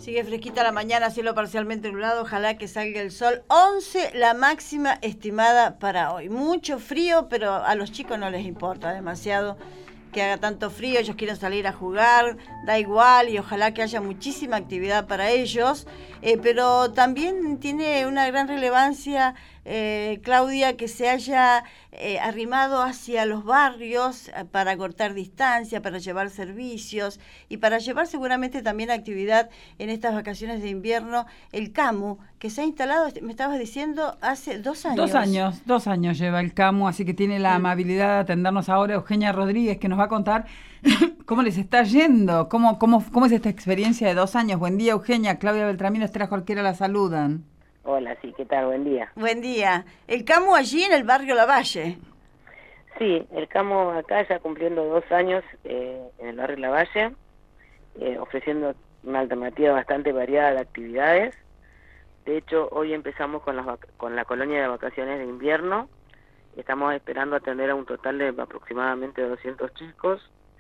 Sigue fresquita la mañana, cielo parcialmente nublado, ojalá que salga el sol. 11 la máxima estimada para hoy. Mucho frío, pero a los chicos no les importa demasiado que haga tanto frío, ellos quieren salir a jugar, da igual, y ojalá que haya muchísima actividad para ellos, pero también tiene una gran relevancia, Claudia, que se haya arrimado hacia los barrios para cortar distancia, para llevar servicios y para llevar seguramente también actividad en estas vacaciones de invierno, el CAMU, que se ha instalado, me estabas diciendo, hace 2 años. 2 años lleva el CAMU, así que tiene la amabilidad de atendernos ahora Eugenia Rodríguez, que nos va a contar cómo les está yendo, cómo es esta experiencia de 2 años. Buen día, Eugenia. Claudia Beltramino, Estela Jorquera la saludan. Hola, sí, ¿qué tal? Buen día. Buen día. El CAMU allí en el barrio Lavalle. Sí, el CAMU acá ya cumpliendo 2 años en el barrio Lavalle, ofreciendo una alternativa bastante variada de actividades. De hecho, hoy empezamos con la colonia de vacaciones de invierno. Estamos esperando atender a un total de aproximadamente 200 chicos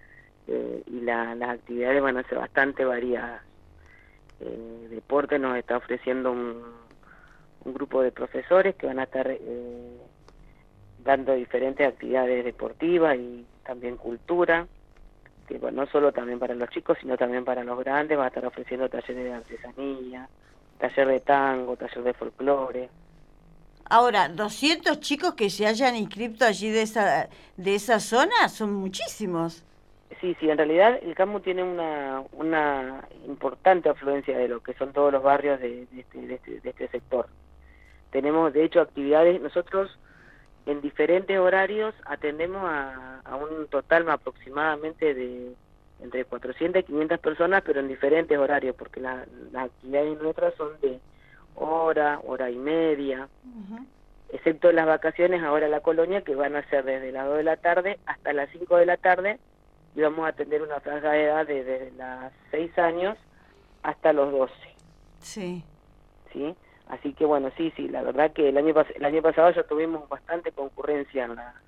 y las actividades van a ser bastante variadas. Deporte nos está ofreciendo un grupo de profesores que van a estar dando diferentes actividades deportivas y también cultura, que bueno, no solo también para los chicos, sino también para los grandes. Va a estar ofreciendo talleres de artesanía, taller de tango, taller de folclore. Ahora, 200 chicos que se hayan inscrito allí de esa zona son muchísimos. Sí, en realidad el CAMU tiene una importante afluencia de lo que son todos los barrios de este sector. Tenemos, de hecho, actividades. Nosotros en diferentes horarios atendemos a un total aproximadamente de entre 400 y 500 personas, pero en diferentes horarios, porque las actividades nuestras son de hora y media, excepto las vacaciones ahora la colonia, que van a ser desde las 2 de la tarde hasta las 5 de la tarde, y vamos a atender una franja de edad desde las 6 años hasta los 12. Sí. ¿Sí? Así que bueno, sí, la verdad que el año pasado ya tuvimos bastante concurrencia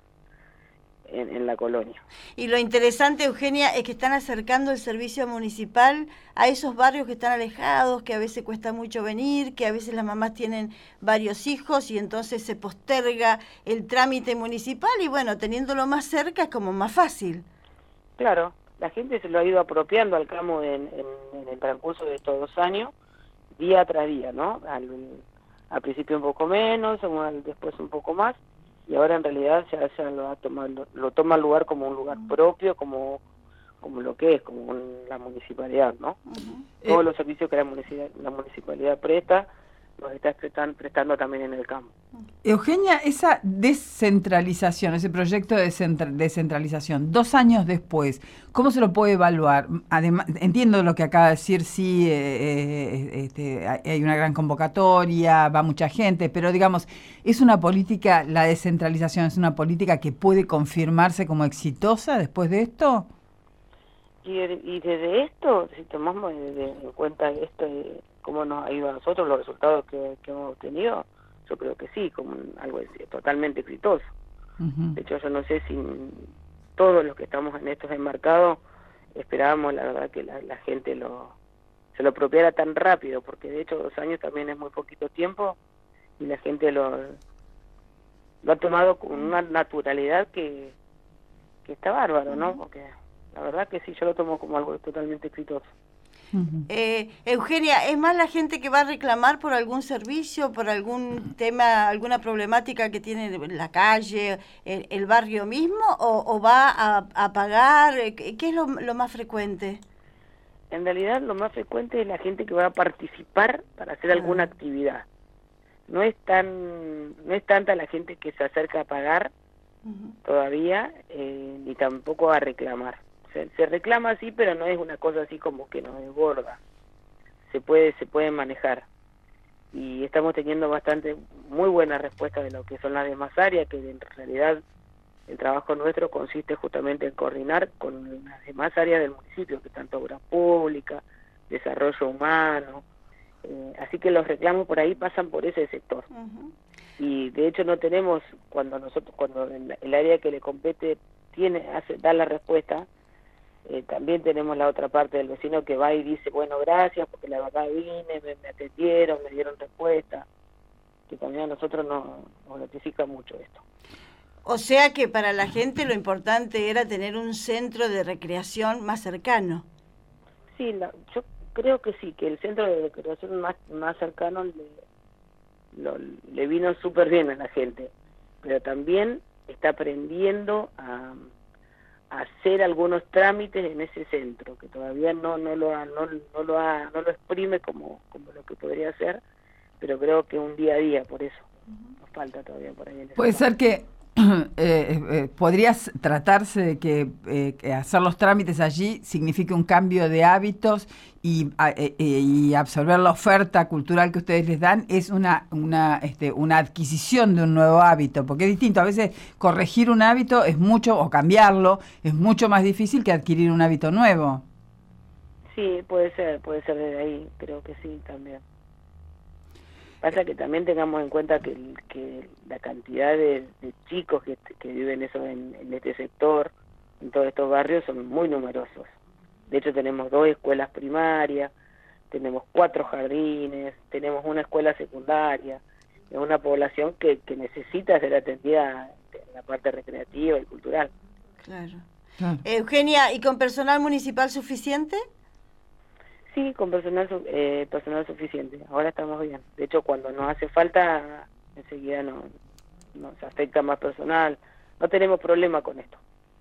en la colonia. Y lo interesante, Eugenia, es que están acercando el servicio municipal a esos barrios que están alejados, que a veces cuesta mucho venir, que a veces las mamás tienen varios hijos y entonces se posterga el trámite municipal, y bueno, teniéndolo más cerca es como más fácil. Claro, la gente se lo ha ido apropiando al CAMU en el transcurso de estos 2 años, día tras día, ¿no? Al principio un poco menos, después un poco más, y ahora en realidad ya lo toma el lugar como un lugar propio, como lo que es, como la municipalidad, ¿no? Todos los servicios que la municipalidad presta, los está prestando también en el campo. Eugenia, esa descentralización, ese proyecto de descentralización, 2 años después, ¿cómo se lo puede evaluar? Además, entiendo lo que acaba de decir, sí, hay una gran convocatoria, va mucha gente, pero digamos, ¿es una política, la descentralización, es una política que puede confirmarse como exitosa después de esto? Y desde esto, si tomamos en cuenta esto, cómo nos ha ido a nosotros, los resultados que hemos obtenido, yo creo que sí, como algo totalmente exitoso. De hecho, yo no sé si todos los que estamos en estos enmarcados esperábamos, la verdad, que la gente se lo apropiara tan rápido, porque de hecho 2 años también es muy poquito tiempo, y la gente lo ha tomado con una naturalidad que está bárbaro, ¿no? Porque la verdad que sí, yo lo tomo como algo totalmente exitoso. Eugenia, ¿es más la gente que va a reclamar por algún servicio, por algún tema, alguna problemática que tiene en la calle, el barrio mismo, o va a pagar? ¿Qué es lo más frecuente? En realidad lo más frecuente es la gente que va a participar para hacer alguna actividad. No es tanta la gente que se acerca a pagar todavía, ni tampoco a reclamar. Se reclama así, pero no es una cosa así como que nos desborda. Se puede manejar. Y estamos teniendo muy buena respuesta de lo que son las demás áreas, que en realidad el trabajo nuestro consiste justamente en coordinar con las demás áreas del municipio, que tanto obra pública, desarrollo humano. Así que los reclamos por ahí pasan por ese sector. Y de hecho no tenemos, cuando el área que le compete da la respuesta, También tenemos la otra parte del vecino que va y dice, bueno, gracias, porque la verdad vine, me atendieron, me dieron respuesta, que también a nosotros nos notifica mucho esto. O sea que para la gente lo importante era tener un centro de recreación más cercano. Sí, yo creo que sí, que el centro de recreación más cercano le vino súper bien a la gente, pero también está aprendiendo a hacer algunos trámites en ese centro, que todavía no lo exprime como lo que podría hacer, pero creo que un día a día, por eso nos falta todavía por ahí. Puede ser que podrías tratarse de que hacer los trámites allí signifique un cambio de hábitos y absorber la oferta cultural que ustedes les dan es una adquisición de un nuevo hábito, porque es distinto. A veces corregir un hábito es mucho, o cambiarlo, es mucho más difícil que adquirir un hábito nuevo. Sí, puede ser desde ahí, creo que sí también. Pasa que también tengamos en cuenta que la cantidad de chicos que viven en este sector, en todos estos barrios, son muy numerosos. De hecho, tenemos 2 escuelas primarias, tenemos 4 jardines, tenemos una escuela secundaria. Es una población que necesita ser atendida en la parte recreativa y cultural. Claro. Eugenia, ¿y con personal municipal suficiente? Sí, con personal suficiente. Ahora estamos bien. De hecho, cuando nos hace falta, enseguida nos afecta más personal. No tenemos problema con esto.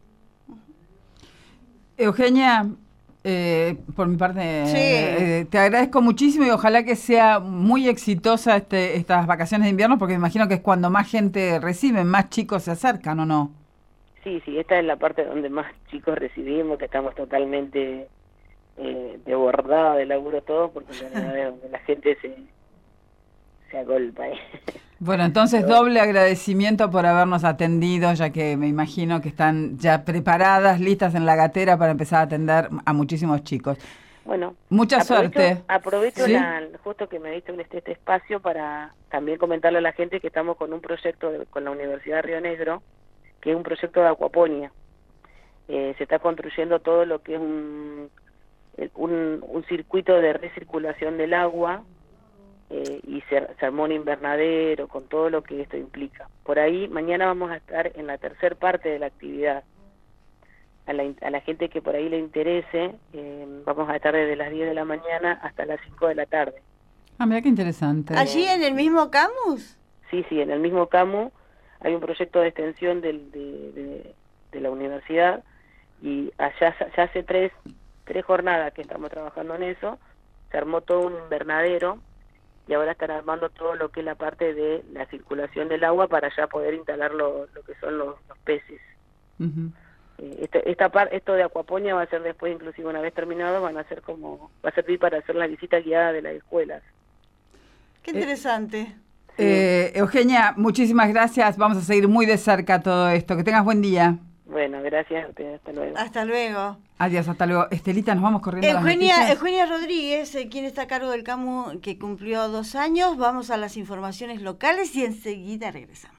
Eugenia, por mi parte, sí. Te agradezco muchísimo y ojalá que sea muy exitosa estas vacaciones de invierno, porque me imagino que es cuando más gente recibe, más chicos se acercan, ¿o no? Sí, esta es la parte donde más chicos recibimos, que estamos totalmente desbordada de laburo todo, porque en realidad es donde la gente se agolpa. Bueno, entonces doble agradecimiento por habernos atendido, ya que me imagino que están ya preparadas, listas en la gatera para empezar a atender a muchísimos chicos. Bueno, mucha suerte. Aprovecho ¿Sí? Justo que me diste este espacio para también comentarle a la gente que estamos con un proyecto con la Universidad de Río Negro, que es un proyecto de acuaponía. Se está construyendo todo lo que es un circuito de recirculación del agua, y se armó un invernadero con todo lo que esto implica. Por ahí mañana vamos a estar en la tercer parte de la actividad. A la gente que por ahí le interese, vamos a estar desde las 10 de la mañana hasta las 5 de la tarde. Ah, mira qué interesante. ¿Allí en el mismo campus? Sí, en el mismo campus hay un proyecto de extensión de la universidad, y allá ya hace tres jornadas que estamos trabajando en eso. Se armó todo un invernadero y ahora están armando todo lo que es la parte de la circulación del agua para ya poder instalar lo que son los peces. Uh-huh. Esto de acuaponia va a ser después, inclusive una vez terminado, va a servir para hacer la visita guiada de las escuelas. Qué interesante. Eugenia, muchísimas gracias. Vamos a seguir muy de cerca todo esto. Que tengas buen día. Bueno, gracias a ustedes. Hasta luego. Hasta luego. Adiós, hasta luego. Estelita, nos vamos corriendo. Eugenia Rodríguez, quien está a cargo del CAMU, que cumplió 2 años. Vamos a las informaciones locales y enseguida regresamos.